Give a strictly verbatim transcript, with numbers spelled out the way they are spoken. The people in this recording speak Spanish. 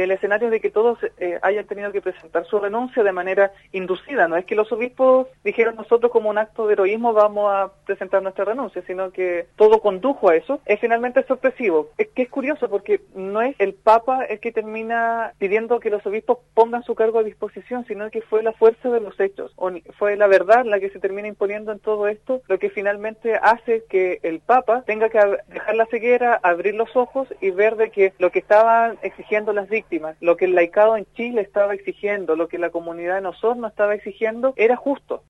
el escenario de que todos eh, hayan tenido que presentar su renuncia de manera inducida. No es que los obispos dijeron nosotros como un acto de heroísmo vamos a presentar nuestra renuncia, sino que todo condujo a eso. Es finalmente sorpresivo. Es que es curioso porque no es el Papa el que termina pidiendo que los obispos pongan su cargo a disposición, sino que fue la fuerza de los hechos, o fue la verdad la que se termina imponiendo en todo esto, lo que finalmente hace que el Papa tenga que dejar la ceguera, abrir los ojos y ver de que lo que estaban exigiendo las víctimas, lo que el laicado en Chile estaba exigiendo, lo que la comunidad en Osorno estaba exigiendo, era justo.